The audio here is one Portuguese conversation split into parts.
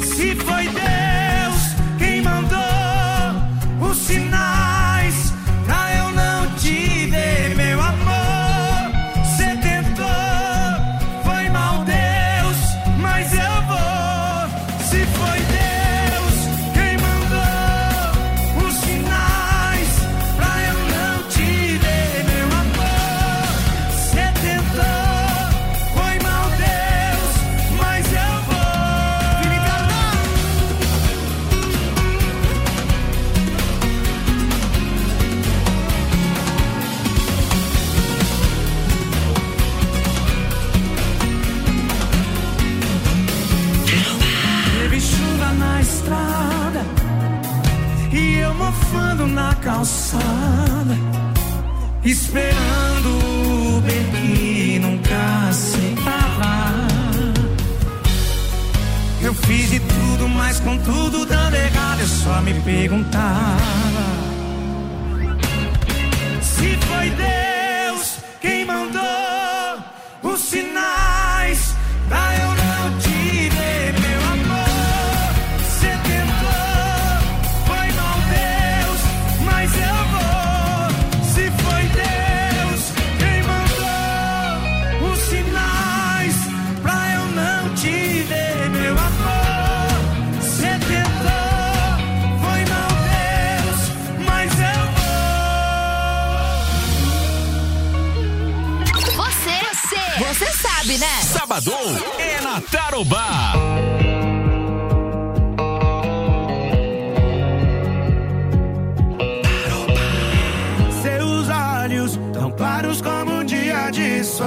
Se foi Deus quem mandou os sinais pra eu não te ver, meu amor. Cê tentou, foi mal Deus, mas eu vou. Se foi Deus quem mandou os sinais pra eu não te ver, meu amor. Cê tentou, foi mal Deus, mas eu vou. Teve chuva na estrada e eu mofando na calçada, esperando o Uber que nunca aceitava. Eu fiz de tudo, mas com tudo dando errado, eu só me perguntava se foi Deus quem mandou os sinais pra eu não te ver, meu amor. Cê tentou, foi mal Deus, mas eu vou. Se foi Deus quem mandou os sinais pra eu não te ver, meu amor. Cê tentou, foi mal Deus, mas eu vou. Você sabe, né? Sabadão é na Tarobá. Seus olhos tão claros como um dia de sol.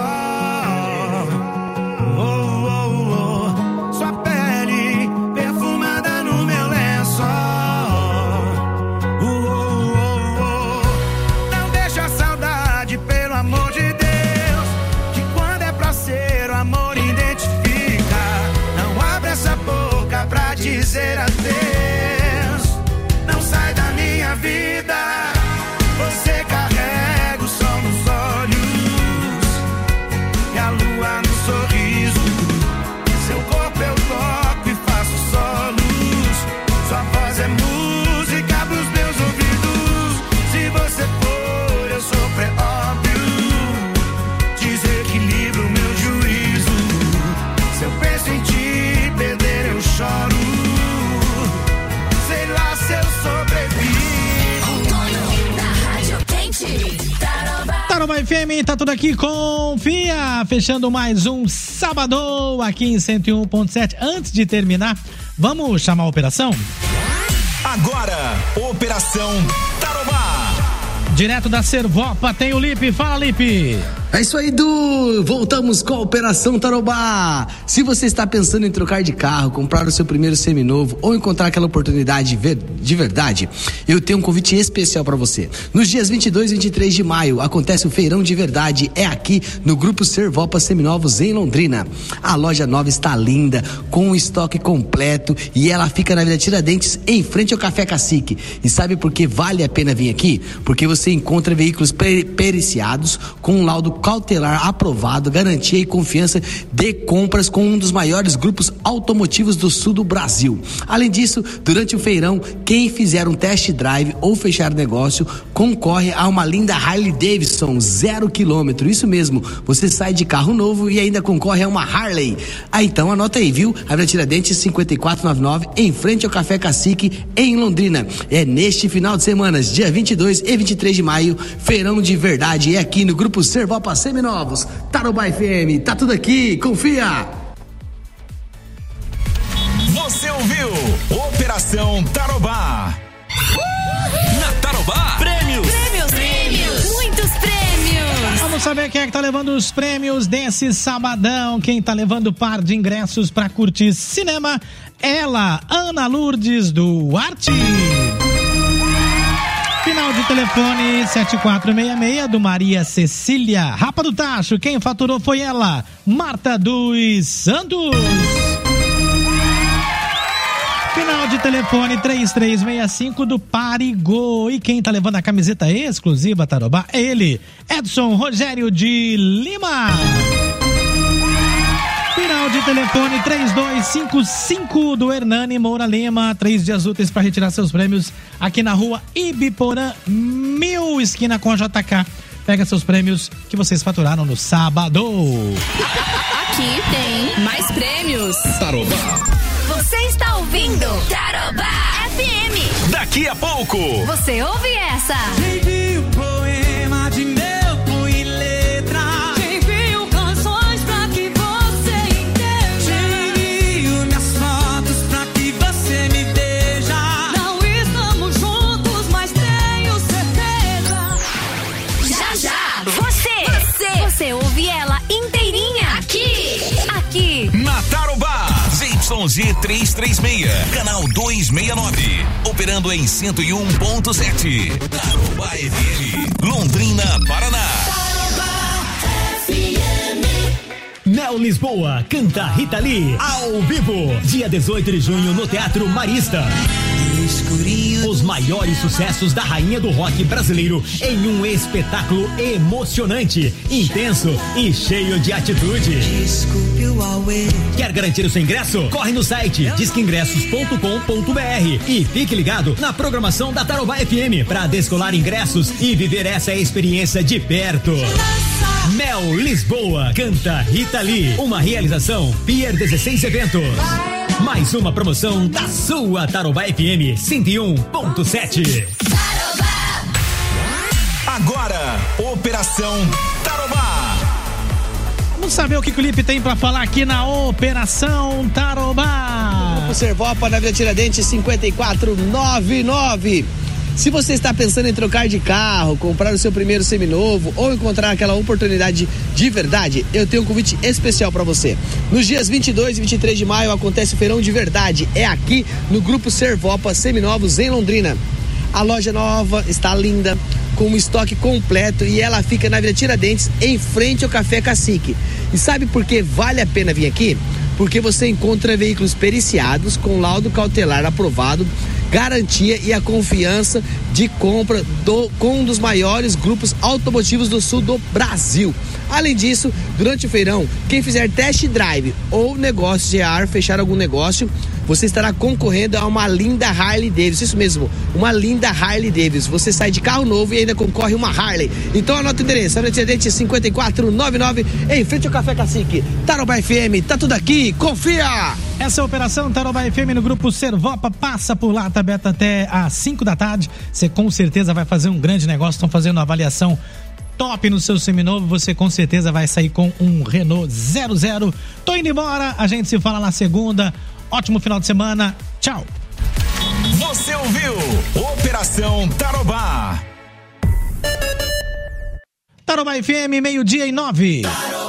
Oh, oh, oh. Sua pele perfumada no meu lençol. Oh, oh, oh, oh. Não deixa a saudade, pelo amor de Deus, que quando é pra ser o amor identifica. Não abre essa boca pra dizer adeus. Não sai da minha vida. Você carrega o sol nos olhos e a lua no sorriso. Seu corpo eu toco e faço solos. Sua voz é música pros meus ouvidos. Se você for, eu sou pré-óbvio. Desequilibro meu juízo. Se eu penso em te perder, eu choro. Sei lá se eu sobrevivo. Tarobá FM, tá tudo aqui, confia, fechando mais um Sabadão aqui em 101.7. Antes de terminar, vamos chamar a operação? Agora, Operação Tarobá. Direto da Servopa tem o Lipe, fala Lipe. É isso aí, Du! Voltamos com a Operação Tarobá. Se você está pensando em trocar de carro, comprar o seu primeiro seminovo ou encontrar aquela oportunidade de verdade, eu tenho um convite especial para você. Nos dias 22 e 23 de maio acontece o Feirão de Verdade, é aqui no Grupo Servopa Seminovos em Londrina. A loja nova está linda, com um estoque completo e ela fica na Avenida Tiradentes, em frente ao Café Cacique. E sabe por que vale a pena vir aqui? Porque você encontra veículos periciados com um laudo cautelar aprovado, garantia e confiança de compras com um dos maiores grupos automotivos do sul do Brasil. Além disso, durante o feirão, quem fizer um test drive ou fechar negócio concorre a uma linda Harley Davidson 0 km. Isso mesmo, você sai de carro novo e ainda concorre a uma Harley. Então anota aí, viu? Avenida Tiradentes 5499, em frente ao Café Cacique, em Londrina. É neste final de semana, dia 22 e 23 de maio, Feirão de Verdade, é aqui no Grupo Servopa Seminovos. Tarobá FM, tá tudo aqui, confia! Você ouviu Operação Tarobá. Na Tarobá, prêmios. Muitos prêmios. Vamos saber quem é que tá levando os prêmios desse sabadão. Quem tá levando par de ingressos pra curtir cinema? Ela, Ana Lourdes Duarte. Final de telefone 7466 do Maria Cecília. Rapa do Tacho, quem faturou foi ela, Marta dos Santos. Final de telefone 3365 do Parigô. E quem tá levando a camiseta exclusiva Tarobá é ele, Edson Rogério de Lima. Final de telefone 3255 do Hernani Moura Lima. 3 dias úteis para retirar seus prêmios aqui na rua Ibiporã 1000, esquina com a JK. Pega seus prêmios que vocês faturaram no sábado. Aqui tem mais prêmios. Tarobá. Você está ouvindo Tarobá FM. Daqui a pouco. Você ouve essa. Envio poema de meu punho e letra. Envio canções pra que você entenda. Envio minhas fotos pra que você me veja. Não estamos juntos, mas tenho certeza. Já, já. Você ouve ela inteirinha. Aqui. Na Tarobá. ZYG 336, canal 269. Operando em 101.7. Tarobá FM. Londrina, Paraná. Mel Lisboa canta Rita Lee ao vivo, dia 18 de junho no Teatro Marista. Os maiores sucessos da rainha do rock brasileiro em um espetáculo emocionante, intenso e cheio de atitude. Quer garantir o seu ingresso? Corre no site disqueingressos.com.br e fique ligado na programação da Tarobá FM para descolar ingressos e viver essa experiência de perto. Mel Lisboa canta Rita Lee, uma realização Pier 16 Eventos. Mais uma promoção da sua Tarobá FM 101.7. Agora, Operação Tarobá. Vamos saber o que o Lipe tem pra falar aqui na Operação Tarobá. Grupo Servopa na Vila Tiradentes 5499. Se você está pensando em trocar de carro, comprar o seu primeiro seminovo ou encontrar aquela oportunidade de verdade, eu tenho um convite especial para você. Nos dias 22 e 23 de maio acontece o Feirão de Verdade. É aqui no Grupo Servopa Seminovos em Londrina. A loja nova está linda, com um estoque completo e ela fica na Vila Tiradentes, em frente ao Café Cacique. E sabe por que vale a pena vir aqui? Porque você encontra veículos periciados com laudo cautelar aprovado, garantia e a confiança de compra com um dos maiores grupos automotivos do sul do Brasil. Além disso, durante o feirão, quem fizer test drive ou negócio de ar, fechar algum negócio, você estará concorrendo a uma linda Harley Davidson. Isso mesmo, uma linda Harley Davidson. Você sai de carro novo e ainda concorre uma Harley. Então anota o endereço, Tiradentes 5499, em frente ao Café Cacique. Tarobá FM, tá tudo aqui, confia! Essa é a Operação Tarobá FM no Grupo Servopa, passa por lá, tá aberto até às 5 da tarde. Você com certeza vai fazer um grande negócio, estão fazendo uma avaliação top no seu seminovo, você com certeza vai sair com um Renault 00. Tô indo embora, a gente se fala na segunda. Ótimo final de semana, tchau. Você ouviu Operação Tarobá. Tarobá FM, 12:09.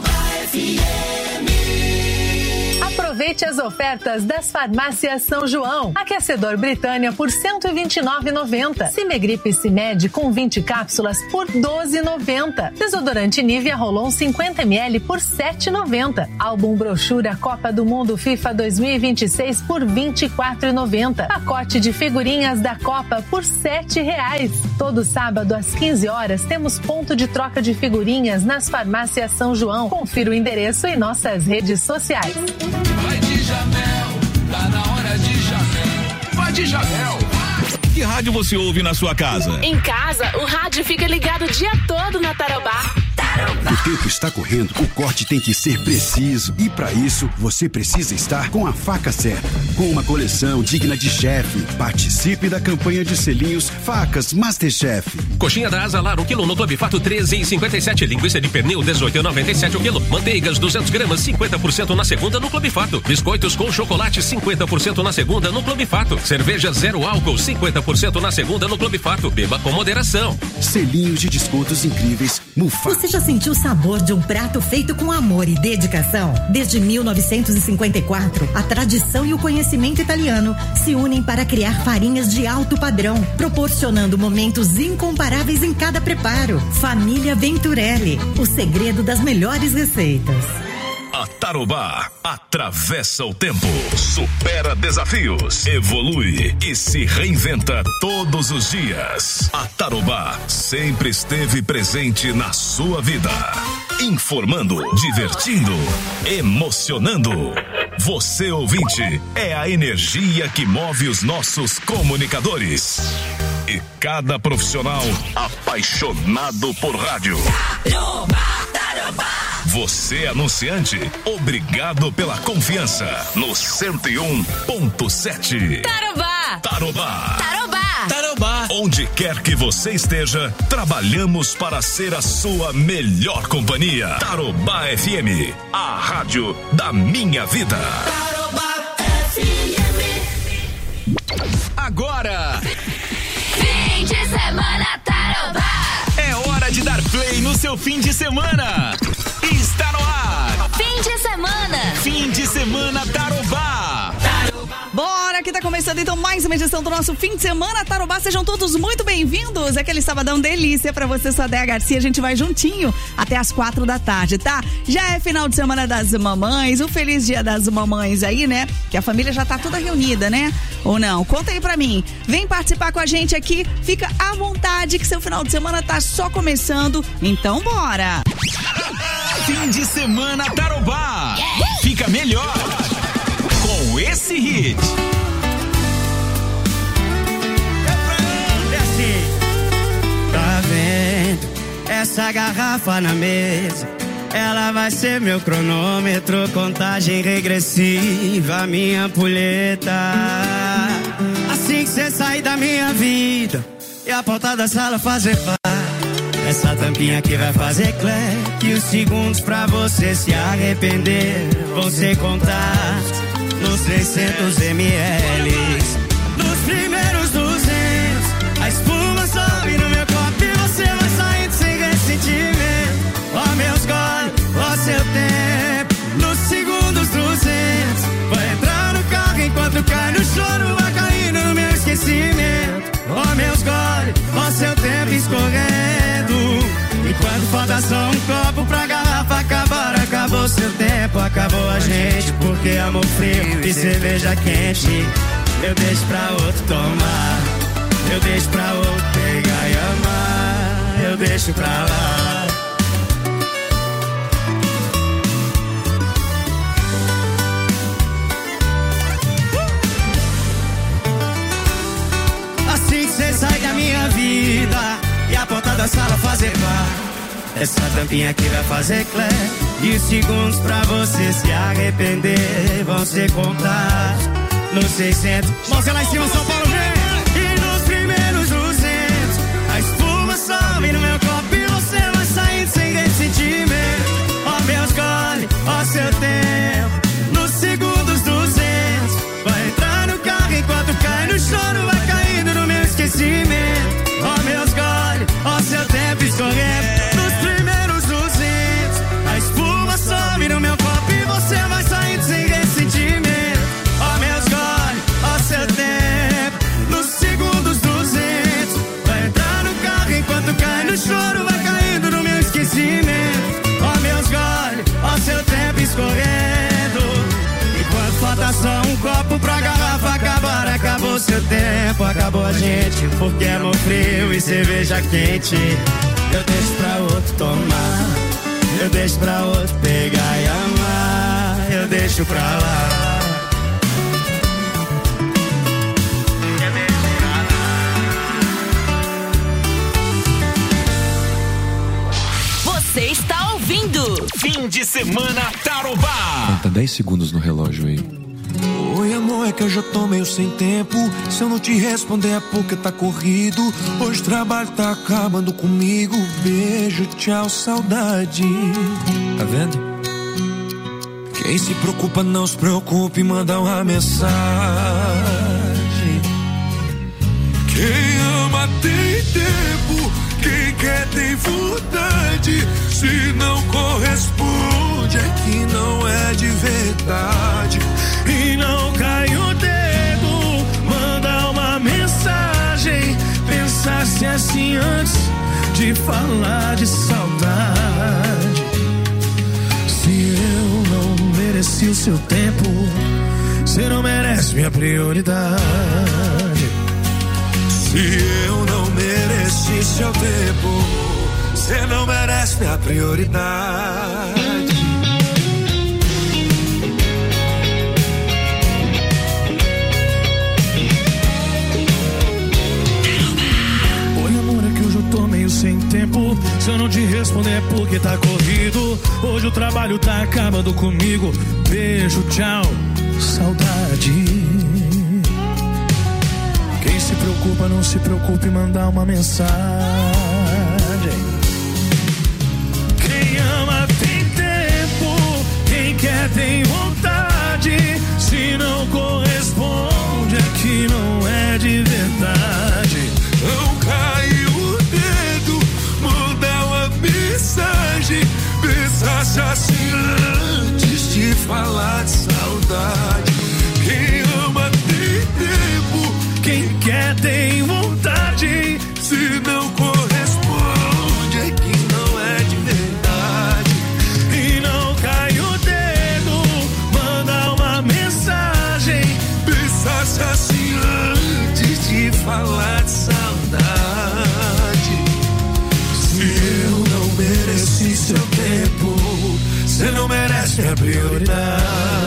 Aproveite as ofertas das farmácias São João. Aquecedor Britânia por R$ 129,90. Cimegripe Cimed com 20 cápsulas por R$ 12,90. Desodorante Nivea Rolon 50 ml por R$ 7,90. Álbum brochura Copa do Mundo FIFA 2026 por R$ 24,90. Pacote de figurinhas da Copa por R$ 7,00. Todo sábado às 15 horas temos ponto de troca de figurinhas nas farmácias São João. Confira o endereço em nossas redes sociais. Vai de Jamel, tá na hora de Jamel. Vai de Jamel. Que rádio você ouve na sua casa? Em casa, o rádio fica ligado o dia todo na Tarobá. O tempo está correndo, o corte tem que ser preciso e para isso você precisa estar com a faca certa. Com uma coleção digna de chefe, participe da campanha de selinhos Facas Masterchef. Coxinha da Asa Lar, 1 kg no Clube Fato 13,57. Linguiça de pernil 18,97 o quilo. Manteigas 200 gramas 50% na segunda no Clube Fato. Biscoitos com chocolate 50% na segunda no Clube Fato. Cerveja zero álcool 50% na segunda no Clube Fato. Beba com moderação. Selinhos de descontos incríveis. Mufato. Você já sentiu o sabor de um prato feito com amor e dedicação? Desde 1954, a tradição e o conhecimento italiano se unem para criar farinhas de alto padrão, proporcionando momentos incomparáveis em cada preparo. Família Venturelli, o segredo das melhores receitas. A Tarobá atravessa o tempo, supera desafios, evolui e se reinventa todos os dias. A Tarobá sempre esteve presente na sua vida, informando, divertindo, emocionando. Você ouvinte é a energia que move os nossos comunicadores. E cada profissional apaixonado por rádio. Você anunciante, obrigado pela confiança no 101.7. Tarobá. Tarobá. Tarobá. Tarobá. Onde quer que você esteja, trabalhamos para ser a sua melhor companhia. Tarobá FM, a rádio da minha vida. Tarobá FM. Agora, Fim de semana Tarobá. é hora de dar play no seu fim de semana. Está no ar. Fim de semana. Fim de semana Tarobá. Bora, que tá começando então mais uma edição do nosso fim de semana Tarobá. Sejam todos muito bem-vindos. Aquele sabadão delícia pra você, sua Déa Garcia. A gente vai juntinho até as 4 da tarde, tá? Já é final de semana das mamães. Um feliz dia das mamães aí, né? Que a família já tá toda reunida, né? Ou não? Conta aí pra mim. Vem participar com a gente aqui. Fica à vontade que seu final de semana tá só começando. Então bora! Fim de semana Tarobá. Fica melhor com esse hit. Tá vendo essa garrafa na mesa? Ela vai ser meu cronômetro, contagem regressiva, minha ampulheta. Assim que cê sair da minha vida e a porta da sala fazer pá, essa tampinha aqui vai fazer cleque. E os segundos pra você se arrepender vão ser contados nos 600 ml. Nos primeiros 200, a espuma sobe no meu copo e você vai saindo sem ressentimento. Ó meus goles, ó seu tempo. Nos segundos 200, vai entrar no carro enquanto cai no choro, vai caindo no meu esquecimento. Ó meus goles, ó seu tempo escorrendo. Enquanto falta só um copo pra garrafa acabar, acabou seu tempo, acabou a gente. Porque amor frio e cerveja quente eu deixo pra outro tomar, eu deixo pra outro pegar e amar, eu deixo pra lá. Assim que cê sai da minha vida e a porta da sala fazer bar, essa tampinha aqui vai fazer clé. E os segundos pra você se arrepender vão ser contados nos 600. Mãozinha lá em cima, São Paulo, vem! E nos primeiros 200, a espuma sobe no meu copo e você vai saindo sem ressentimento. Ó meus goles, ó seu tempo. Nos segundos 200, vai entrar no carro enquanto cai no choro, vai caindo no meu esquecimento. Ó meus goles, ó seu tempo escorrendo. Nos primeiros 200, a espuma sobe no meu copo e você vai saindo sem ressentimento. Ó meus goles, ó seu tempo. Nos segundos 200, vai entrar no carro enquanto cai no choro, vai caindo no meu esquecimento. Ó meus goles, ó seu tempo escorrendo. Enquanto falta só um copo pra garrafa acabar, acabou seu tempo, acabou a gente. Porque amor frio e cerveja quente eu deixo pra outro tomar, eu deixo pra outro pegar e amar, eu deixo pra lá. Você está ouvindo Fim de semana Tarobá. Conta 10 segundos no relógio aí. Oi amor, é que eu já tô meio sem tempo. Se eu não te responder é porque tá corrido. Hoje o trabalho tá acabando comigo. Beijo, tchau, saudade. Tá vendo? Quem se preocupa não se preocupe, manda uma mensagem. Quem ama tem tempo, quem quer tem vontade. Se não corresponde é que não é de verdade. E não cai o dedo, manda uma mensagem. Pensasse assim antes de falar de saudade. Se eu não mereci o seu tempo, você não merece minha prioridade. Se eu não mereci seu tempo, você não merece minha prioridade. Se eu não te responder é porque tá corrido. Hoje o trabalho tá acabando comigo. Beijo, tchau, saudade. Quem se preocupa, não se preocupe em mandar uma mensagem. Quem ama tem tempo, quem quer tem vontade. Se não corresponde é que não é de verdade. Não caiu o dedo, manda uma mensagem. Pensasse assim antes de falar de saudade. Quem ama tem tempo, quem quer tem vontade. se não corresponde é que não é de verdade. E não cai o dedo, manda uma mensagem. Pensasse assim antes de falar de saudade. Se eu não mereci seu tempo, você não merece a prioridade.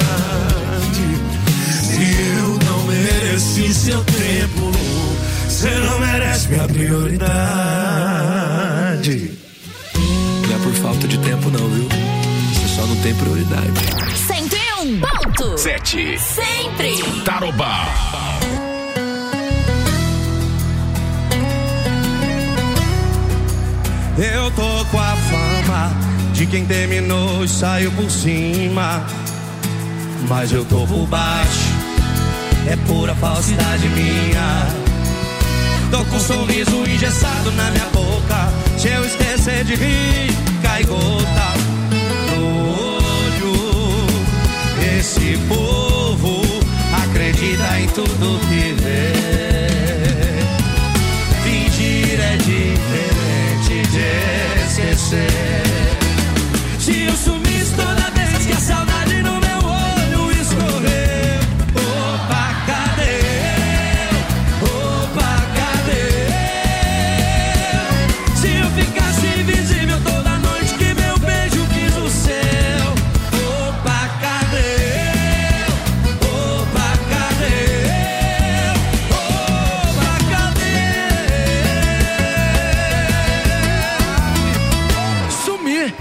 Se eu não mereci seu tempo, você não merece minha prioridade. Não é por falta de tempo não, viu? Você só não tem prioridade. 101.7 Sempre Tarobá. Eu tô com a fama de quem terminou e saiu por cima, mas eu tô por baixo, é pura falsidade minha. Tô com um sorriso engessado na minha boca, se eu esquecer de rir, cai gota no olho. Esse povo acredita em tudo que vê. Fingir é diferente de esquecer. Se eu sumisse toda vez que a saudade no meu olho escorreu, opa, cadê eu? Opa, cadê eu? Se eu ficasse invisível toda noite que meu beijo quis o seu, opa, cadê eu? Opa, cadê eu? Opa, cadê eu? Sumir.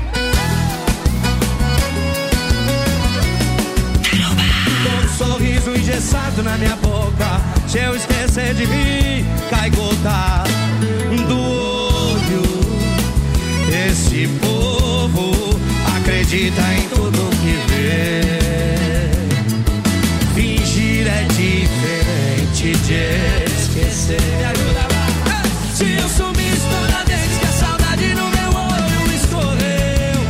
Sorriso engessado na minha boca, se eu esquecer de rir, cai gota do olho. Esse povo acredita em tudo que vê. Fingir é diferente de esquecer. Me ajuda lá. Se eu sumisse toda vez que a saudade no meu olho escorreu,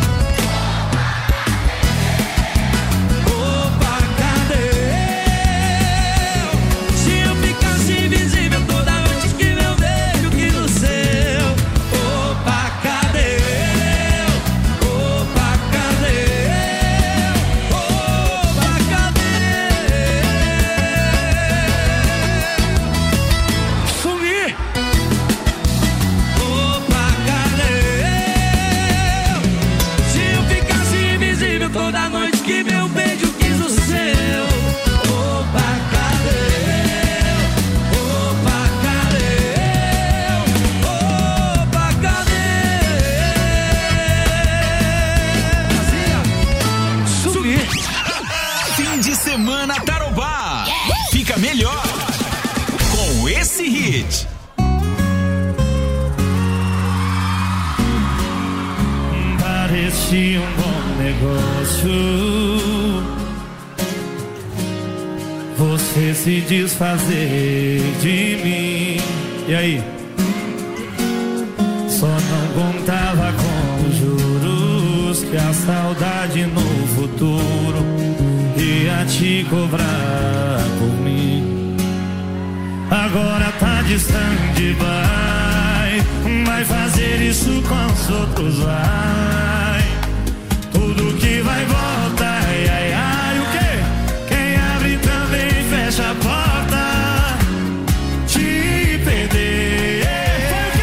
melhor com esse hit. Parecia um bom negócio você se desfazer de mim. E aí? Só não contava com os juros que a saudade no futuro ia te cobrar por mim. Agora tá distante, vai fazer isso com os outros, vai. Tudo que vai volta, ai, ai, ai, o quê? Quem abre também fecha a porta. Te perder, foi o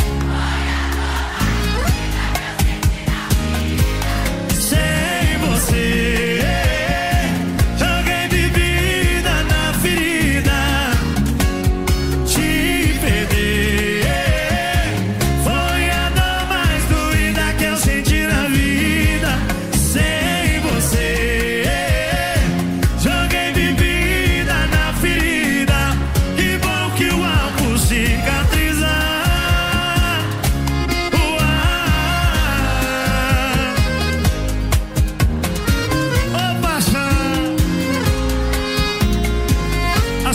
quê? Sem você joguei bebida na ferida. Te perder foi a dor mais doida.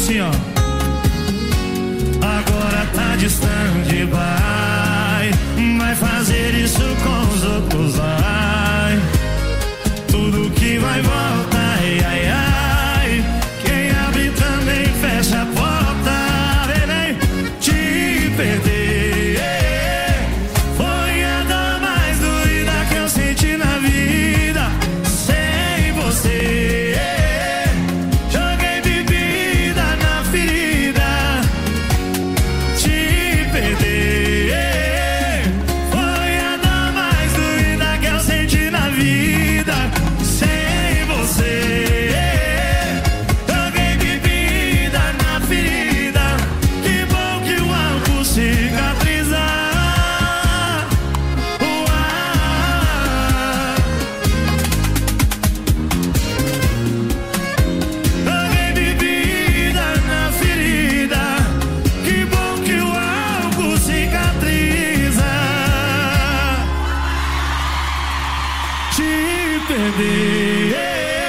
assim, ó. Agora tá distante, vai fazer isso com os outros, vai. Tudo que vai volta, ai, ai, ai. Quem abre também fecha a porta, neném. Te perder foi a dor mais doida que eu senti na vida. Sem você joguei bebida na ferida. Te perder foi a dor mais doida que eu senti na vida. Sem você joguei bebida na ferida. Que bom que o álcool cicatriza. Joguei bebida na ferida. Que bom que o álcool cicatriza. Te perder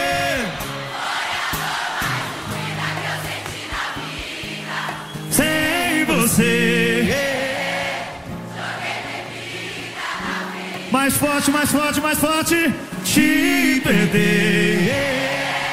sem você. Mais forte, mais forte, mais forte. Te perder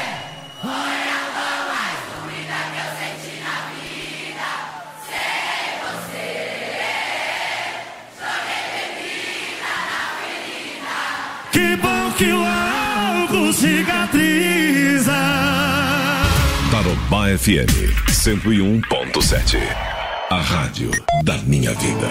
que bom que o álcool cicatriza. Tarobá FM 101.7. A rádio da minha vida.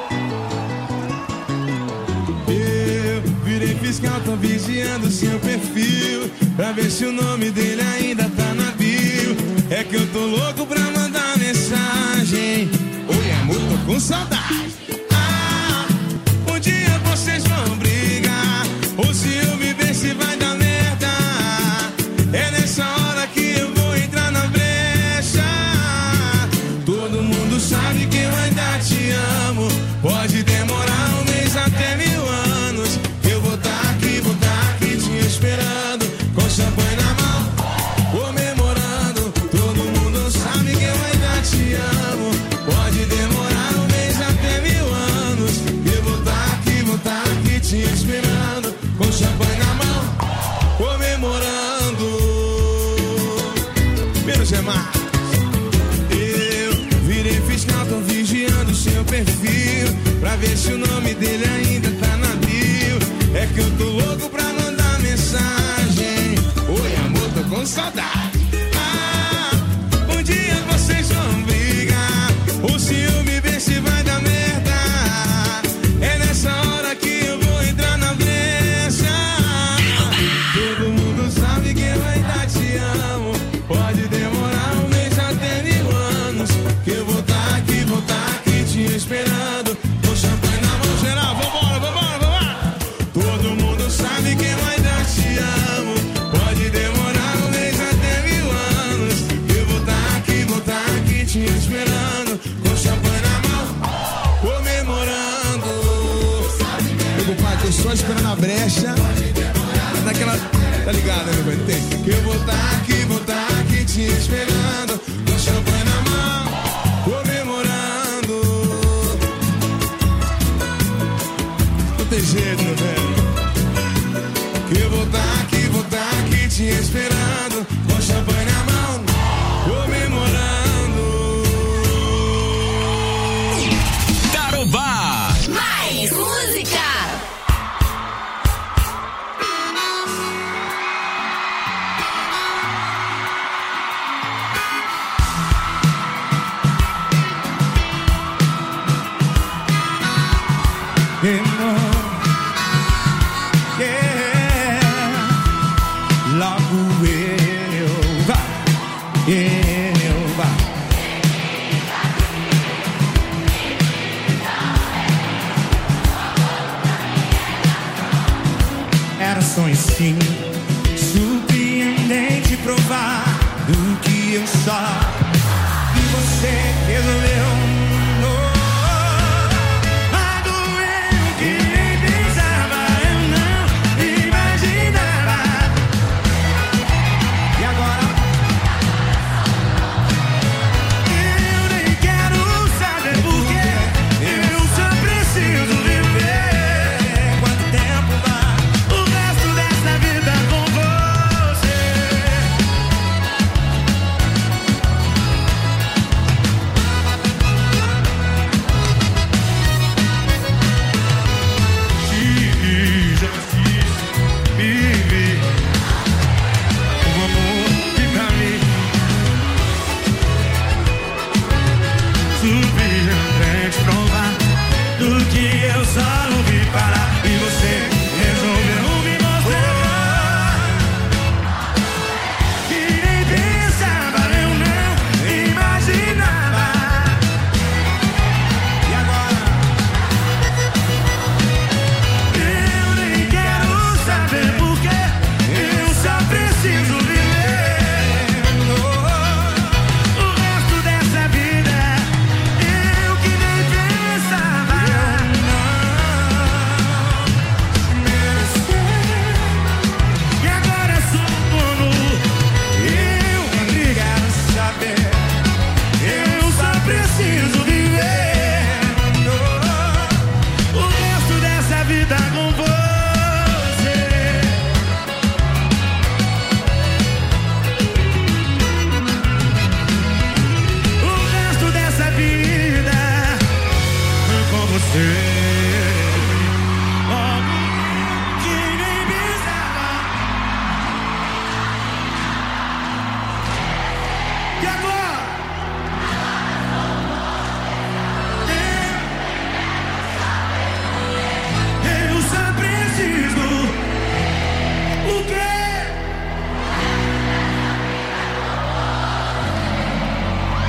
Eu virei fiscal, tô vigiando seu perfil pra ver se o nome dele ainda tá na bio. É que eu tô louco pra mandar mensagem. Oi amor, tô com saudade. Um dia vocês vão brigar, ou se eu me ver se vai dar merda. É nessa hora que eu vou entrar na brecha. Todo mundo sabe que eu ainda te amo. Pode demorar um mês até 1000 anos. Eu vou tá aqui te esperando, com champanhe na mão, comemorando. Todo mundo sabe que eu ainda te amo. Pode demorar um mês até 1000 anos. Eu vou tá aqui te esperando, com champanhe na mão, comemorando. Menos é mais. Eu virei fiscal, tô vigiando seu perfil pra ver se o nome dele ainda tá na bio. É que eu tô louco pra mandar mensagem. Oi amor, tô com saudade. Um dia vocês vão brigar, ou se eu me ver se vai dar merda. É nessa hora que eu vou entrar na brecha. Todo mundo sabe que eu ainda te amo. Pode demorar um mês até 1000 anos. Que eu vou tá aqui te esperando, com champanhe na mão. Geral, vambora. Todo mundo sabe que eu ainda te amo. Pode demorar um mês até 1000 anos. Eu vou tá aqui te esperando, com champanhe na mão, comemorando. Meu pai, tô só esperando a brecha. Naquela, tá ligado, né, meu velho? Tem. Que eu vou tá aqui te esperando, com champanhe na mão, comemorando. Não tem jeito, meu velho. Que eu vou tá aqui te esperando, com champanhe na mão, comemorando. Tarobá. Mais música. Logo eu vai. Era sonho sim, surpreendente provar do que eu só. E você resolveu.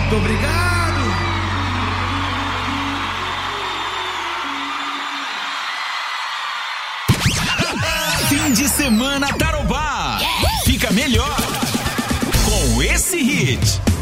Muito obrigado. Fim de semana Tarobá. Fica melhor com esse hit.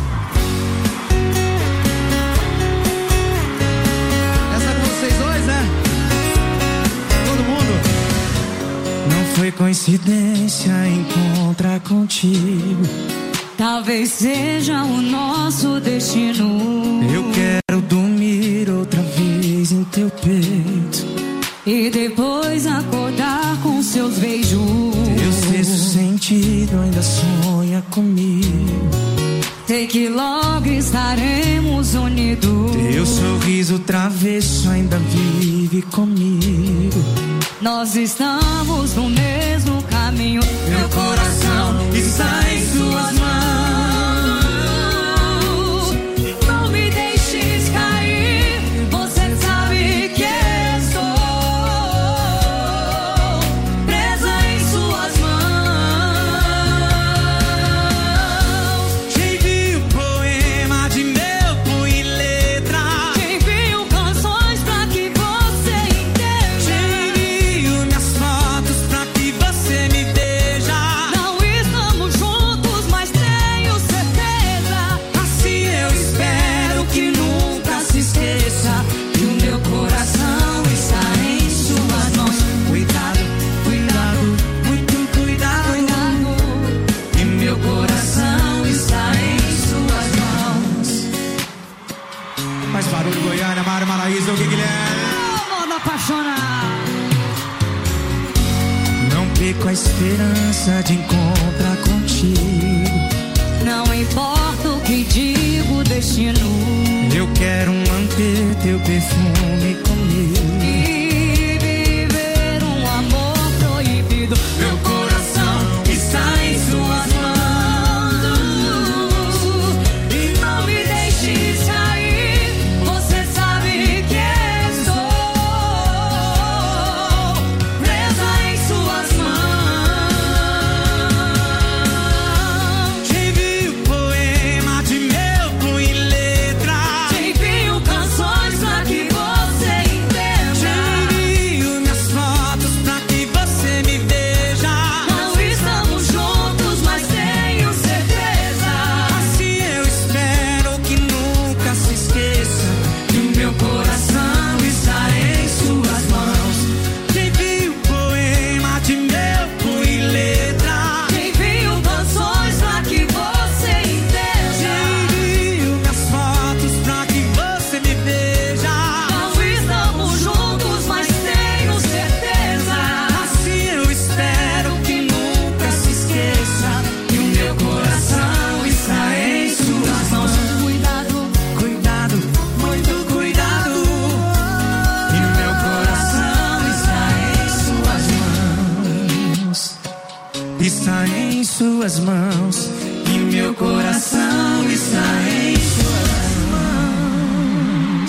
Essa é pra vocês dois, né? Todo mundo. Não foi coincidência encontrar contigo. Talvez seja o nosso destino. Eu quero dormir outra vez em teu peito e depois acordar com seus beijos. Teu sexto sentido ainda sonha comigo. Sei que logo estaremos unidos. Teu sorriso travesso ainda vive comigo. Nós estamos no mesmo caminho. Meu coração está em suas mãos. Não me deixes cair. Você sabe que estou presa em suas mãos. Te envio poema de meu punho e letra. Te envio canções pra que você entenda. Te envio minhas fotos pra que você me veja. Não estamos juntos, mas tenho certeza. Assim eu espero que nunca se esqueça que o meu coração está em suas mãos. Cuidado, cuidado, muito cuidado, cuidado. E meu coração está em suas mãos. Mais barulho, Goiânia, Mário Maraíza, o que Guilherme? Modo apaixonar. Não perco a esperança de encontrar contigo. Não importa o que digo, o destino. Eu quero manter teu perfume comigo E viver um amor proibido. Meu coração está em suas mãos. E não me deixes cair. Você sabe que estou presa em suas mãos. Te envio poema de meu punho e letra. Te envio canções pra que você entenda. Te envio minhas fotos pra que você me veja. Não estamos juntos, mas tenho certeza. Assim eu espero que nunca se esqueça que o meu coração está em suas mãos. Te envio poema de meu punho e letra. Te envio canções pra que você entenda. Te envio minhas fotos pra que você me veja. Não estamos juntos, mas tenho certeza. Assim eu espero que nunca se esqueça que o meu coração está em suas mãos. Cuidado, cuidado, muito cuidado. E meu coração está em suas mãos. Está em suas mãos. E meu coração está em suas mãos.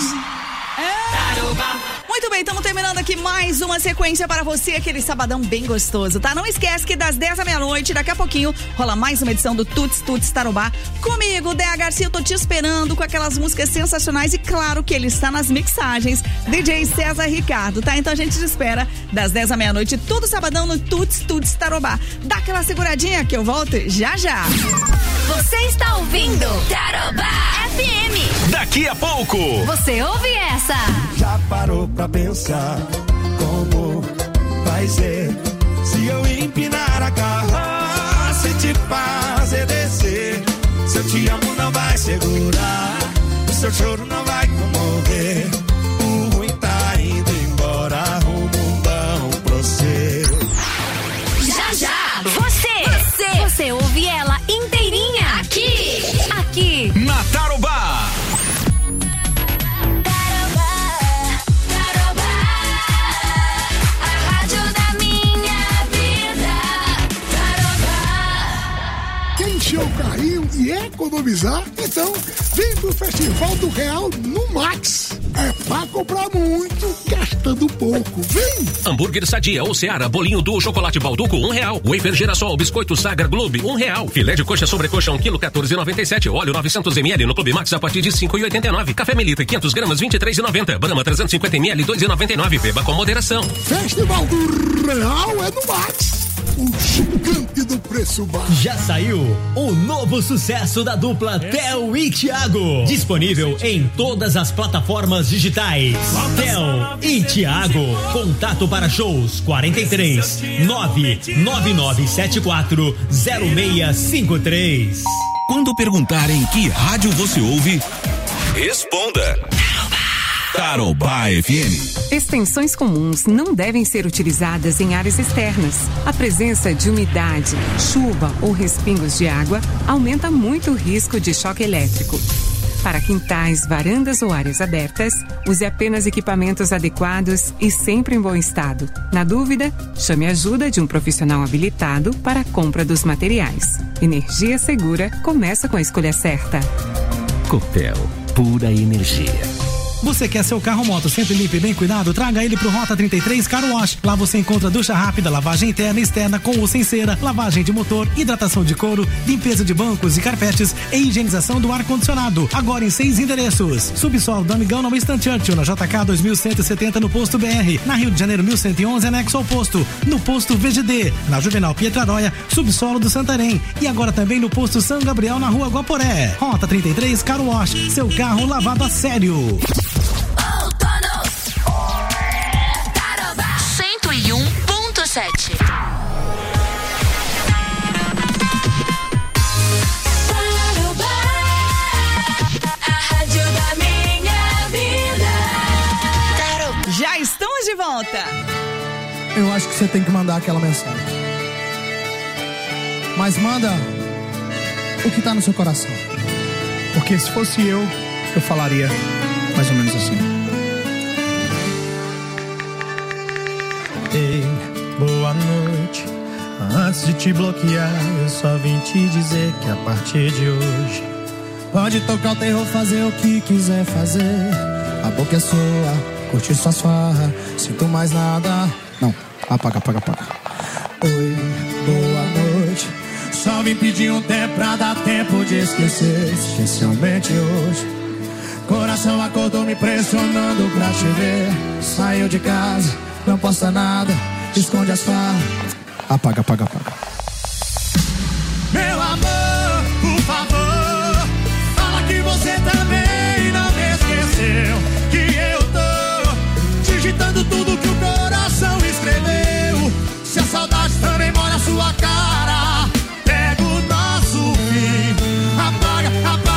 Muito bem, estamos terminando aqui mais uma sequência para você, aquele sabadão bem gostoso, tá? Não esquece que das 10 à meia-noite, daqui a pouquinho, rola mais uma edição do Tuts Tuts Tarobá. Comigo, D.A. Garcia, eu tô te esperando com aquelas músicas sensacionais e claro que ele está nas mixagens, DJ César Ricardo, tá? Então a gente te espera das 10 à meia-noite, todo sabadão no Tuts Tuts Tarobá. Dá aquela seguradinha que eu volto já já. Você está ouvindo Tarobá FM. Daqui a pouco. Você ouve essa? Já parou pra pensar como vai ser se eu empinar a carroça e te fazer descer? Se eu te amo não vai segurar, o seu choro não vai comover. O ruim tá indo embora, rumo bom pro seu. Já já. Você ouve ela inteirinha aqui na Tarobá. Encher o carrinho e economizar? Então, vem pro Festival do Real no Max. É pra comprar muito, gastando pouco. Vem! Hambúrguer Sadia ou Seara, bolinho do chocolate Balduco, R$1. Wafer Girassol, biscoito Sagra Globe, R$1. Filé de coxa sobrecoxa, 1 kg, 14,97. Óleo 900 ml no Clube Max a partir de 5,89. Café Melita, 500 gramas, 23,90. Brahma 350 ml, 2,99. Beba com moderação. Festival do Real é no Max. O gigante do preço baixo. Já saiu o novo sucesso da dupla Theo e Thiago. Disponível em todas as plataformas digitais. Theo e Thiago. Contato para shows 43 99974 0653. Quando perguntarem que rádio você ouve, responda. Tarobá FM. Extensões comuns não devem ser utilizadas em áreas externas. A presença de umidade, chuva ou respingos de água aumenta muito o risco de choque elétrico. Para quintais, varandas ou áreas abertas, use apenas equipamentos adequados e sempre em bom estado. Na dúvida, chame a ajuda de um profissional habilitado para a compra dos materiais. Energia segura começa com a escolha certa. Copel, pura energia. Você quer seu carro ou moto sempre limpo e bem cuidado? Traga ele pro Rota 33 Car Wash. Lá você encontra ducha rápida, lavagem interna e externa com ou sem cera, lavagem de motor, hidratação de couro, limpeza de bancos e carpetes e higienização do ar-condicionado. Agora em 6 endereços. Subsolo do Amigão no Winston Churchill, na JK 2170 no Posto BR. Na Rio de Janeiro 1111, anexo ao posto. No Posto VGD. Na Juvenal Pietraróia, subsolo do Santarém. E agora também no Posto São Gabriel, na Rua Guaporé. Rota 33 Car Wash. Seu carro lavado a sério. 101.7. Já estamos de volta. Eu acho que você tem que mandar aquela mensagem. Mas manda o que tá no seu coração. Porque se fosse eu falaria mais ou menos assim. Ei, boa noite. Antes de te bloquear, eu só vim te dizer que a partir de hoje pode tocar o terror, fazer o que quiser fazer. A boca é sua, curtir suas farras. Sinto mais nada. Não, apaga. Oi, boa noite. Só vim pedir um tempo pra dar tempo de esquecer. Especialmente hoje. Coração acordou me pressionando pra te ver. Saiu de casa, não posta nada, esconde as farras. Apaga. Meu amor, por favor, fala que você também não me esqueceu. Que eu tô digitando tudo que o coração escreveu. Se a saudade também mora na sua cara, pega o nosso fim. Apaga.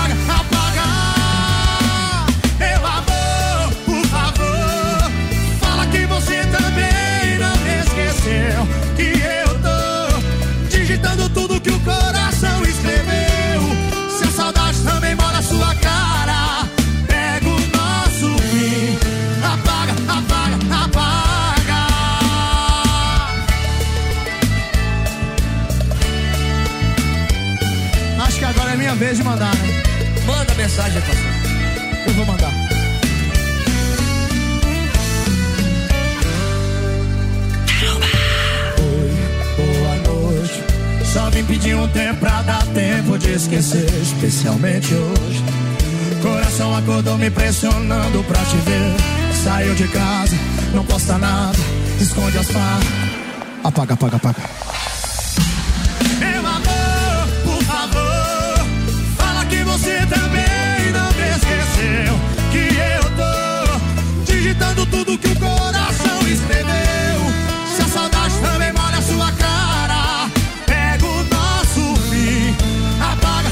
Meu amor, por favor, fala que você também não me esqueceu. Que eu tô digitando tudo que o coração escreveu. Se a saudade também mora na sua cara, pega o nosso fim. Apaga. Acho que agora é minha vez de mandar, né? manda mensagem, pastor. Eu vou mandar. Só vim pedir um tempo pra dar tempo de esquecer, especialmente hoje. Coração acordou me pressionando pra te ver. Saiu de casa, não posta nada, esconde as farras. Apaga. Meu amor, por favor, fala que você também não me esqueceu. Que eu tô digitando tudo que o coração escreveu. Se a saudade também mora na sua cara, pega o nosso fim. Apaga.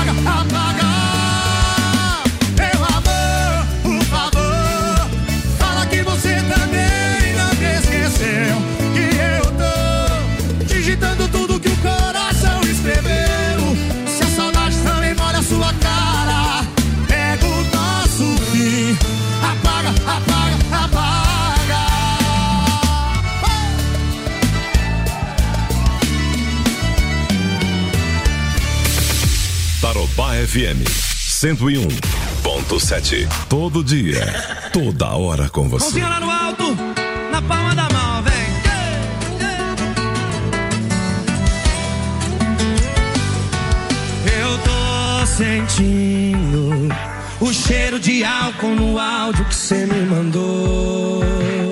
Meu amor, por favor, fala que você também não me esqueceu. Que eu tô digitando tudo que o coração escreveu. Se a saudade também mora na sua cara, pega o nosso fim. Apaga. Tarobá FM 101.7. 101,7. Todo dia, toda hora com você. Mãozinha lá no alto, na palma da mão, vem. Eu tô sentindo o cheiro de álcool no áudio que você me mandou.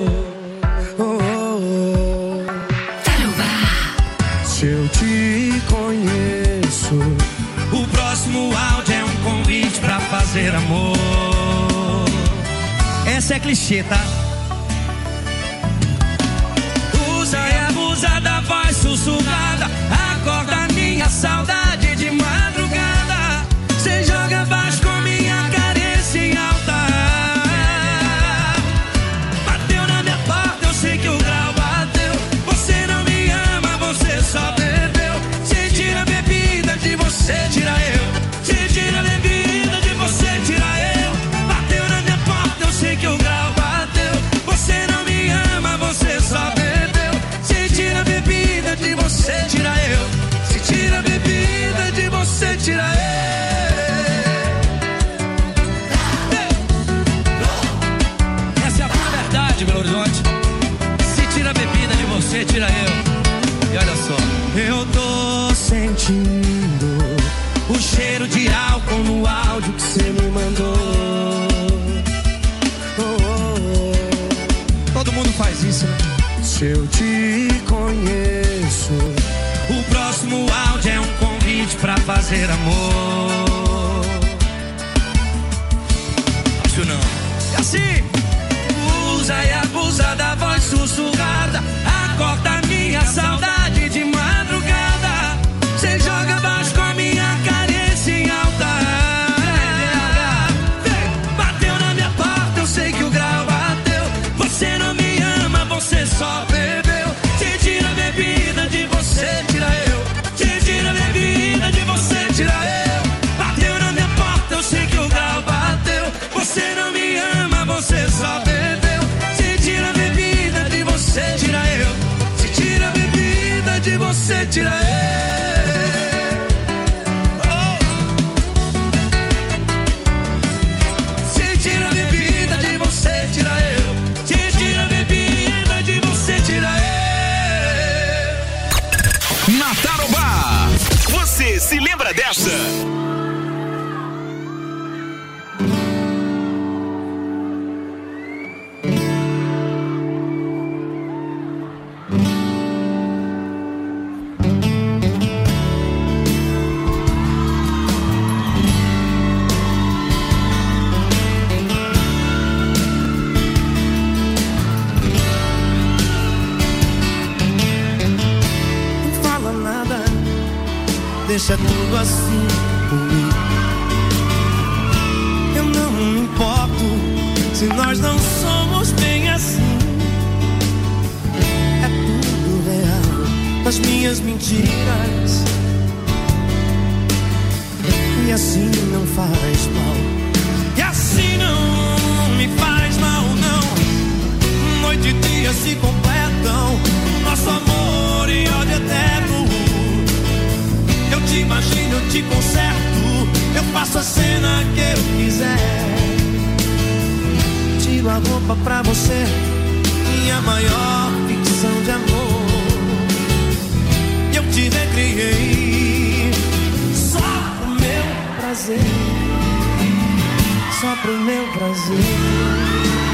Se eu te conheço, o próximo áudio é um convite pra fazer amor. Essa é clichê, tá? Usa e abusa da voz sussurrada, acorda minha saudade de madrugada. Cê joga baixo com minha carência em alta. Bateu na minha porta, eu sei que o grau bateu. Você não me ama, você só bebeu. Cê tira a bebida de você, tira eu. Cê tira a bebida de você, tira eu. Bateu na minha porta, eu sei que o grau bateu. Você não me ama, você só bebeu. Cê tira a bebida de você, tira eu. Cê tira a bebida de você, tira eu. Essa é a pura verdade, Belo Horizonte. Se tira a bebida de você, tira eu. E olha só, eu tô sentindo o cheiro de álcool no áudio que você me mandou. Todo mundo faz isso, né? Se eu te conheço, o próximo áudio é um convite pra fazer amor. Isso não. E assim, usa e abusa da voz sussurrada, acorda minha saudade de madrugada. Cê joga baixo com a minha carência em alta. Bateu na minha porta, eu sei que o grau bateu. Você não me ama, você só bebeu. Cê tira a bebida de você, tira eu. Cê tira a bebida de você, tira eu. Bateu na minha porta, eu sei que o grau bateu. Você não me ama, você só bebeu. Cê tira a bebida de você, tira eu. Cê tira a bebida de você, tira eu. Cê tira a bebida de você, tira eu. Cê tira a bebida de você, tira eu. Na Tarobá, você se lembra dessa? Não fala nada, deixa tudo assim por mim. Eu não me importo se nós não somos bem assim. É tudo real, das minhas mentiras. E assim não faz mal. E assim não me faz mal, não. Noite e dia se completam, nosso amor e ódio eterno. Eu te imagino, eu te conserto, eu faço a cena que eu quiser. Tiro a roupa pra você, minha maior ficção de amor. Eu te recriei só pro meu prazer, só pro meu prazer.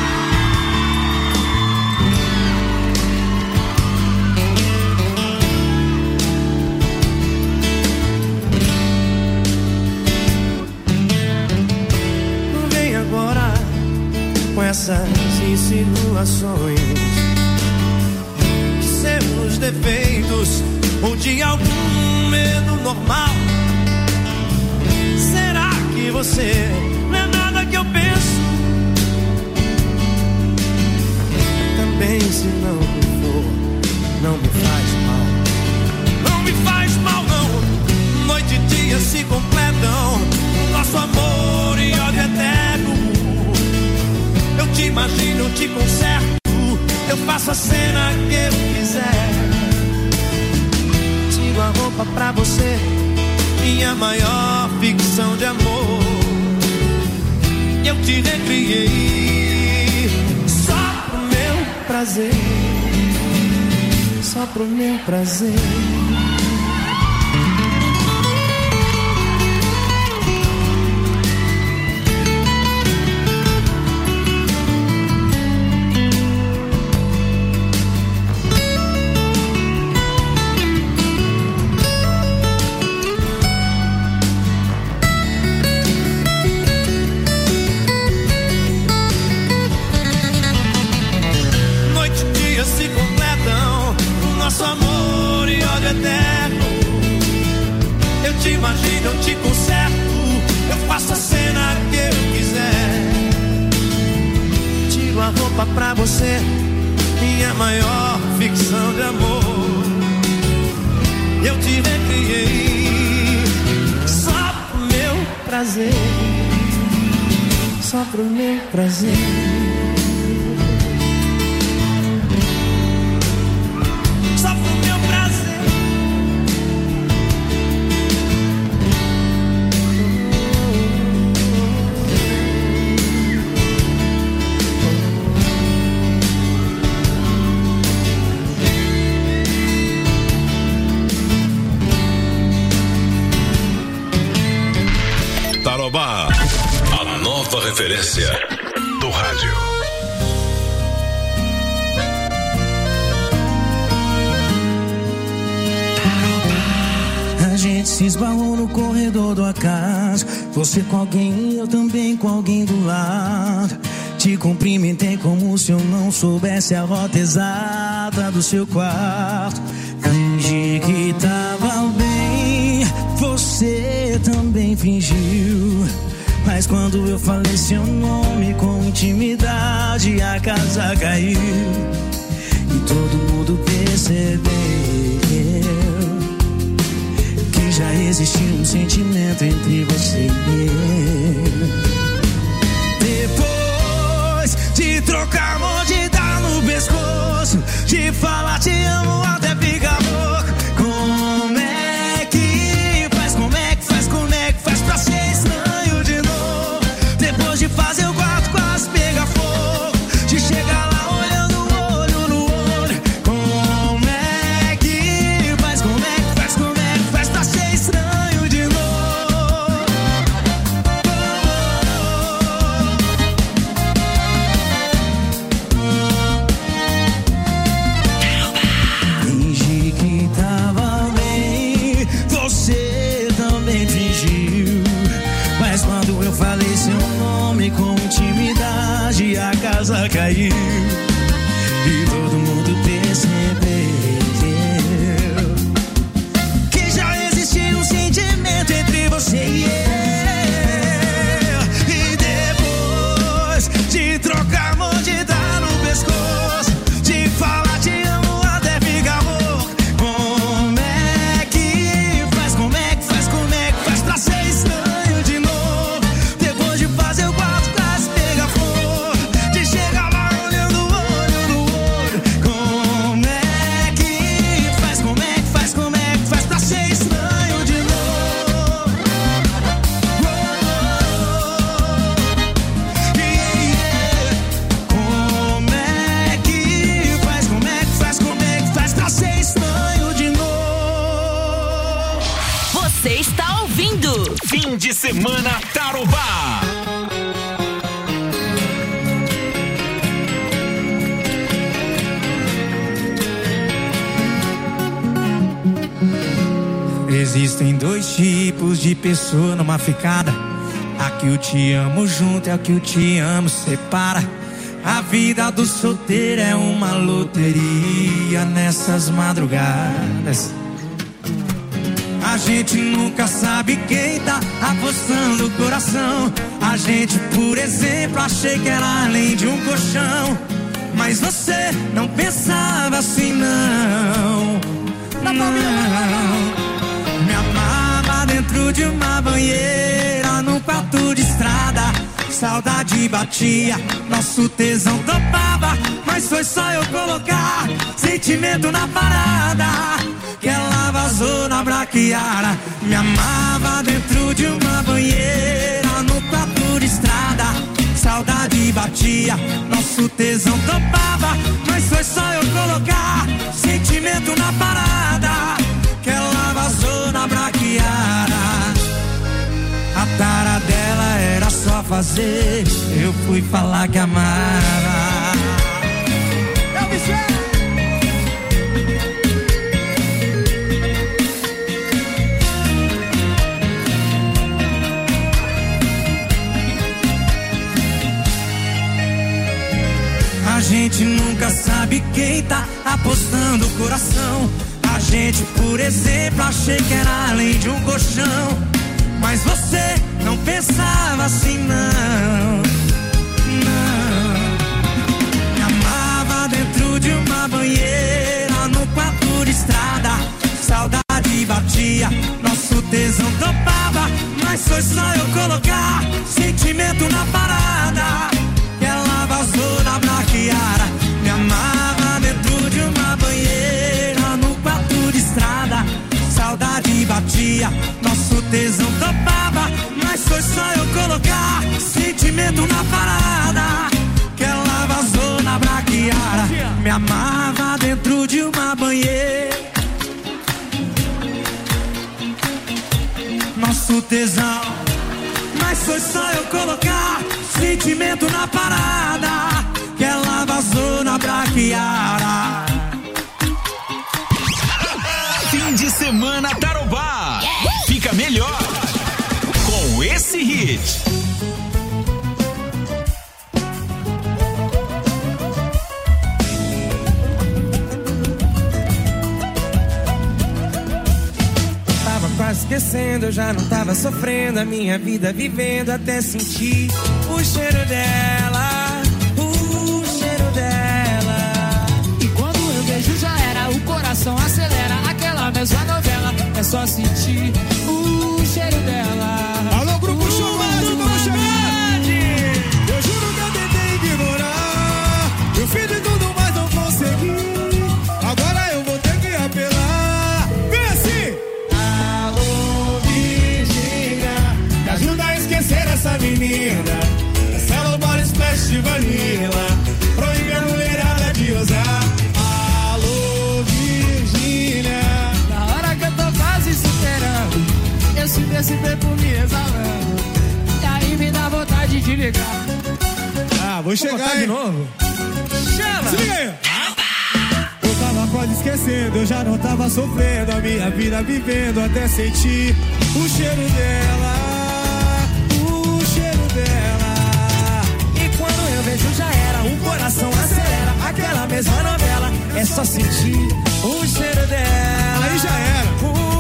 Com essas insinuações de seus defeitos ou de algum medo normal. Será que você não é nada que eu penso? Também se não for, não me faz mal. Não me faz mal não. Noite e dia se completam, nosso amor e ódio eterno. Eu te imagino, eu te conserto, eu faço a cena que eu quiser. Tiro a roupa pra você, minha maior ficção de amor. eu te recriei só pro meu prazer, só pro meu prazer. Te imagino, eu te conserto, eu faço a cena que eu quiser. Tiro a roupa pra você, minha maior ficção de amor. Eu te recriei só pro meu prazer, só pro meu prazer. Tarobá, a nova referência do rádio. A gente se esbarrou no corredor do acaso. Você com alguém, eu também com alguém do lado. Te cumprimentei como se eu não soubesse a rota exata do seu quarto. Fingi que tava bem, você também fingiu. Mas quando eu falei seu nome com intimidade, a casa caiu. E todo mundo percebeu que já existia um sentimento entre você e eu. Depois de trocar mordida no pescoço, de falar te amo até ficar louco. Como é que faz, como é que faz, como é que faz pra ser estranho de novo? Depois de fazer o quarto quase pegar fogo, de chegar lá olhando olho no olho. Como é que faz, como é que faz, como é que faz pra ser estranho de novo? Fingi que tava bem, você também fingiu. Mas quando eu falei seu nome com intimidade, a casa caiu. E todo mundo percebeu que já existia um sentimento entre você e eu. E depois de trocar mordida no pescoço, de falar te amo até ficar louco. Como é que faz, como é que faz, como é que faz pra ser estranho de novo? Depois de fazer o quarto quase pegar fogo, de chegar lá olhando olho no olho. Como é que faz, como é que faz, como é que faz pra ser estranho de novo? Como é que faz, como é que faz, como é que faz pra ser estranho de novo? Você está ouvindo Fim de semana Tarobá. Existem dois tipos de pessoa numa ficada. A que o te amo junto e a que o te amo separa. A vida do solteiro é uma loteria nessas madrugadas. A gente nunca sabe quem tá apostando o coração. A gente, por exemplo, achei que era além de um colchão. Mas você não pensava assim, não. Não. Me amava dentro de uma banheira, num quarto de estrada. Saudade batia, nosso tesão topava. Mas foi só eu colocar sentimento na parada, que ela vazou na braquiara. Me amava dentro de uma banheira, no quarto de estrada. batia, nosso tesão topava. Mas foi só eu colocar sentimento na parada que ela vazou na braquiara. A tara dela era só fazer, eu fui falar que amava. Eu me A gente nunca sabe quem tá apostando o coração. A gente, por exemplo, achei que era além de um colchão. Mas você não pensava assim, não. Não. Me amava dentro de uma banheira, no quarto de estrada. Saudade batia, nosso tesão topava. Mas foi só eu colocar sentimento na parada que ela vazou na braquiara. Me amava dentro de uma banheira, no quarto de estrada. Saudade batia, nosso tesão topava. Mas foi só eu colocar sentimento na parada que ela vazou na braquiara. Me amava dentro de uma banheira, nosso tesão. Mas foi só eu colocar sentimento na parada que ela vazou na braquiara. Fim de semana Tarobá. Fica melhor com esse hit. Tava quase esquecendo, eu já não tava sofrendo a minha vida vivendo até sentir o cheiro dela, o cheiro dela. E quando eu vejo já era, o coração acelera. Aquela mesma novela, é só sentir o cheiro dela. Alô, Grupo Showmatch, vamos chegar! Eu juro que eu tentei ignorar, eu fiz de tudo, mas não consegui. Agora eu vou ter que apelar. Vem assim! Alô, Virgínia, me ajuda a esquecer essa menina. Essa Lobora Splash de Vanilla, proíbe a mulherada de usar. Alô, Virgínia, Na hora que eu tô quase superando, eu sinto esse perfume exalando. E aí me dá vontade de ligar. ah, vou chegar de aí. novo. Chama! Se liga aí. Eu tava quase esquecendo, eu já não tava sofrendo a minha vida vivendo até sentir o cheiro dela, o cheiro dela. E quando eu vejo já era, o coração acelera. Aquela mesma novela, é só sentir o cheiro dela. Aí já era.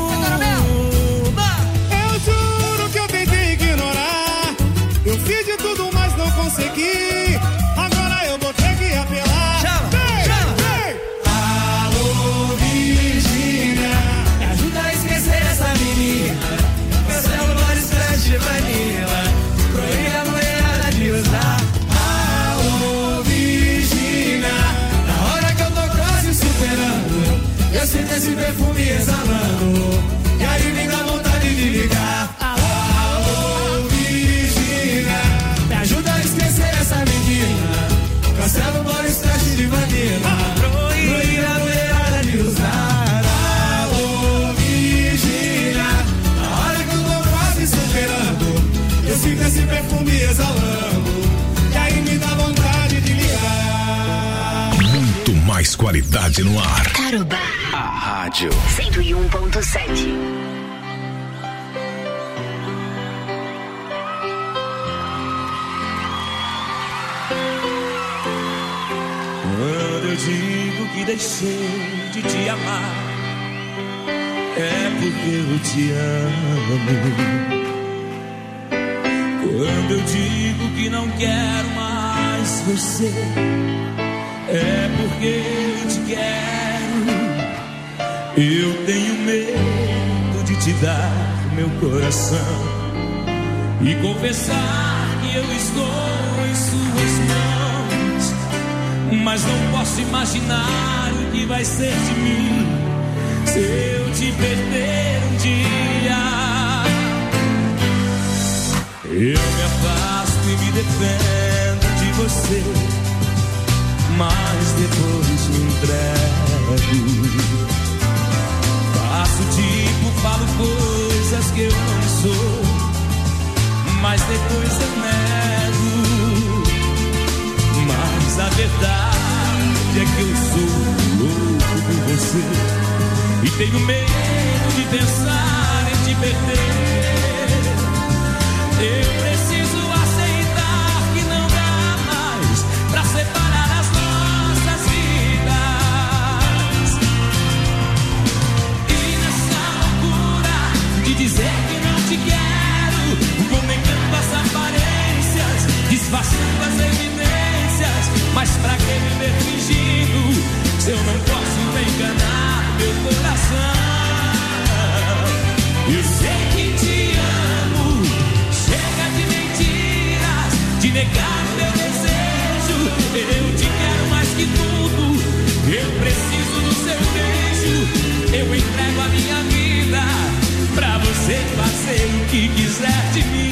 Eu juro que eu tentei ignorar, eu fiz de tudo, mas não consegui. Agora eu vou ter que apelar. Chama, Vem, chama. vem. Alô, Virgínia, Me ajuda a esquecer essa menina. Essa Lobora Splash de Vanilla, proíbe a mulherada de usar. alô, Virgínia, Na hora que eu tô quase superando, eu sinto esse perfume exalando. E aí me dá vontade de ligar. alô, Virgínia, Me ajuda a esquecer essa menina. Cancela o Lobora Splash de Vanilla, proíbe a mulherada de usar. alô, Virgínia, Na hora que eu tô quase superando, eu sinto esse perfume exalando. e aí me dá vontade de ligar. Muito mais qualidade no ar. Tarobá A rádio 101.7. Quando eu digo que deixei de te amar, é porque eu te amo. Quando eu digo que não quero mais você, é porque eu te quero. Eu tenho medo de te dar meu coração e confessar que eu estou em suas mãos. Mas não posso imaginar o que vai ser de mim se eu te perder um dia. Eu me afasto e me defendo de você, mas depois me entrego. Faço tipo, falo coisas que eu não sou, mas depois eu nego. Mas a verdade é que eu sou louco por você e tenho medo de pensar em te perder. Eu preciso aceitar que não dá mais pra separar as nossas vidas. E nessa loucura de dizer que não te quero, vou negando as aparências, disfarçando as evidências. Mas pra que viver fingindo se eu não posso enganar meu coração? Eu sei que te amo, chega de mentiras, de negar meu desejo. Eu te quero mais que tudo, eu preciso do seu beijo. Eu entrego a minha vida pra você fazer o que quiser de mim.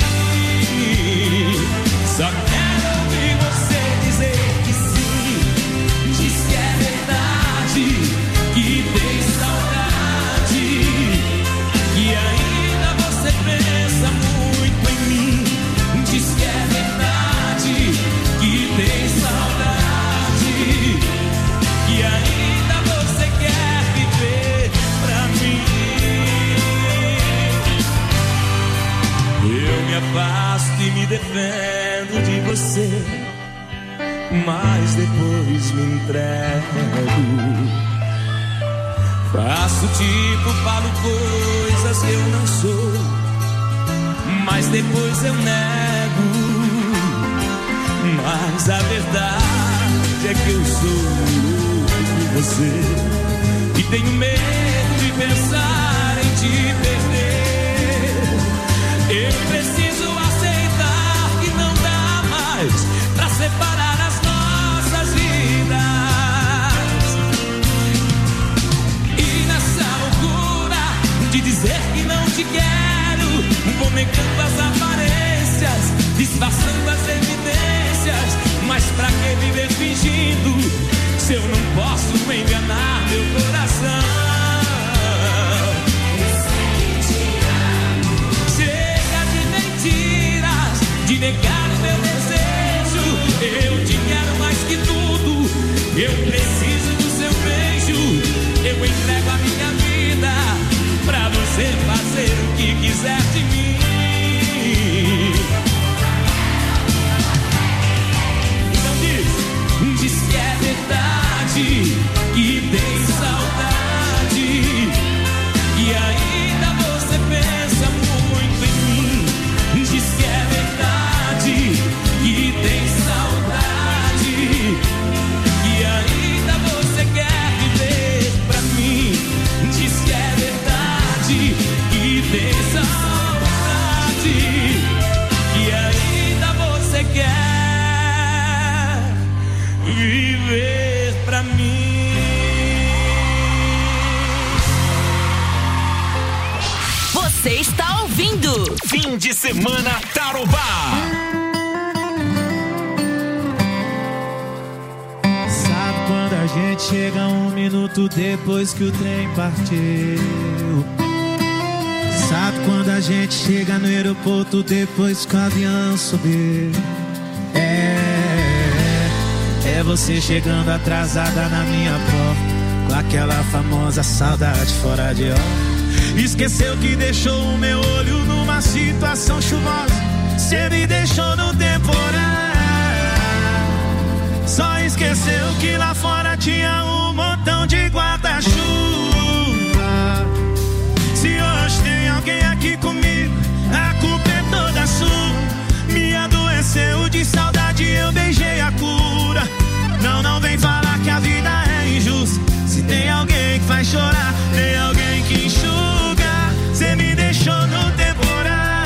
Só quero ouvir você dizer que sim, diz que é verdade, que tem saudade, que ainda você pensa muito em mim. Diz que é verdade, que tem saudade, que ainda você quer viver pra mim. Eu me afasto e me defendo de você, mas depois me entrego. Faço tipo, falo coisas que eu não sou, mas depois eu nego. Mas a verdade é que eu sou louco por você e tenho medo de pensar em te perder. Eu preciso aceitar que não dá mais pra separar as nossas vidas. E nessa loucura de dizer que não te quero, vou negando as aparências, disfarçando as evidências. Mas pra que viver fingindo se eu não posso enganar meu coração? Eu sei que te amo. Chega de mentiras, de negar o meu desejo. Eu te quero mais que tudo, eu preciso do seu beijo. Eu entrego a minha vida pra você fazer o que quiser de mim. Então diz que é verdade, que tem saudade, que ainda você pensa muito em mim. Diz que é verdade, que tem saudade, que ainda você quer viver pra mim. Diz que é verdade, que tem saudade, que ainda você quer viver pra mim. Você está ouvindo Fim de Semana Tarobá. Sabe quando a gente chega 1 minuto depois que o trem partiu? Sabe quando a gente chega no aeroporto depois que o avião subiu? É você chegando atrasada na minha porta, com aquela famosa saudade fora de hora. Esqueceu que deixou o meu olho numa situação chuvosa, cê me deixou no temporal. Só esqueceu que lá fora tinha um montão de guarda-chuva. Se hoje tem alguém aqui comigo, a culpa é toda sua. Me adoeceu de saudade, eu beijei a cura. Não vem falar que a vida é injusta. Se tem alguém que faz chorar, tem alguém que enxuga. Cê me deixou no temporal.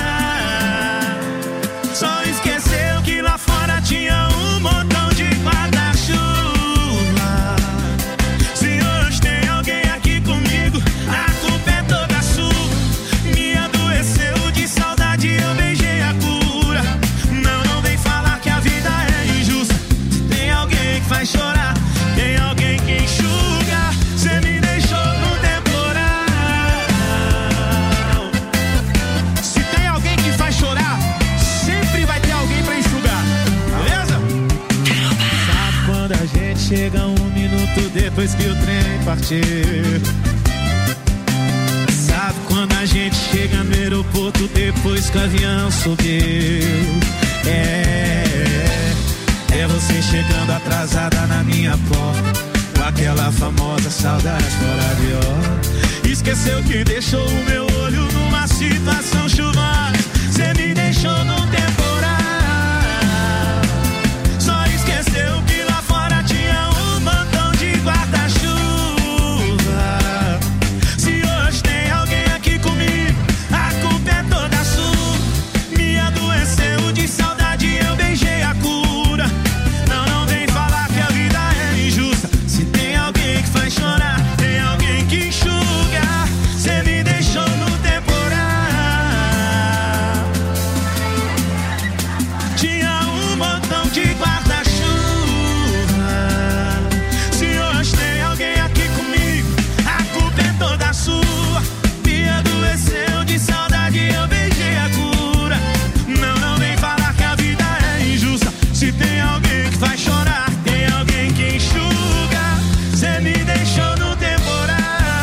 Só esqueceu que lá fora tinha um montão de guarda-chuva. chega 1 minuto depois que o trem partiu. Sabe quando a gente chega no aeroporto depois que o avião subiu? É você chegando atrasada na minha porta, com aquela famosa saudade fora de hora. Esqueceu que deixou o meu olho numa situação chuvosa. Cê me deixou num temporal. Só esqueceu que lá fora tinha um montão de guarda-chuva. Se hoje tem alguém aqui comigo, a culpa é toda sua. Me adoeceu de saudade, eu beijei a cura. Não vem falar que a vida é injusta. Se tem alguém que faz chorar, tem alguém que enxuga. Cê me deixou no temporal. Tinha um montão de guarda-chuva. Se hoje tem alguém aqui comigo, a culpa é toda sua. Me adoeceu de saudade, eu beijei a cura. Não vem falar que a vida é injusta. Se tem alguém que faz chorar, tem alguém que enxuga. Cê me deixou no temporal.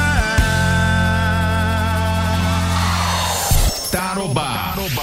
Tarobá.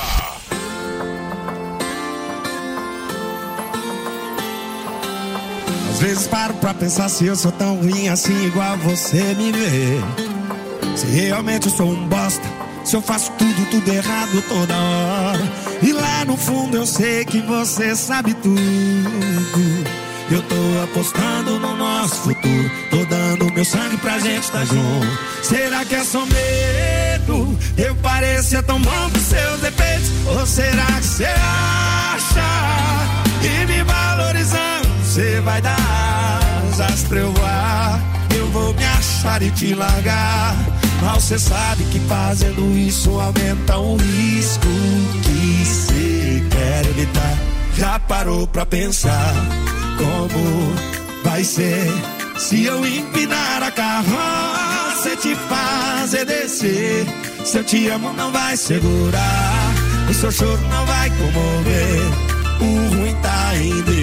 Às vezes paro pra pensar se eu sou tão ruim assim igual você me vê. Se realmente eu sou um bosta, se eu faço tudo errado toda hora. E lá no fundo eu sei que você sabe tudo. Eu tô apostando no nosso futuro, tô dando meu sangue pra gente tá junto. Será que é só medo? Eu parecia tão bom pros seus defeitos. Ou será que você acha que me valorizando você vai dar asas pra eu voar? Eu vou me achar e te largar. Mal cê sabe que fazendo isso aumenta o risco que cê quer evitar. Já parou pra pensar como vai ser se eu empinar a carroça e te fazer descer? Se eu te amo não vai segurar, o seu choro não vai comover. O ruim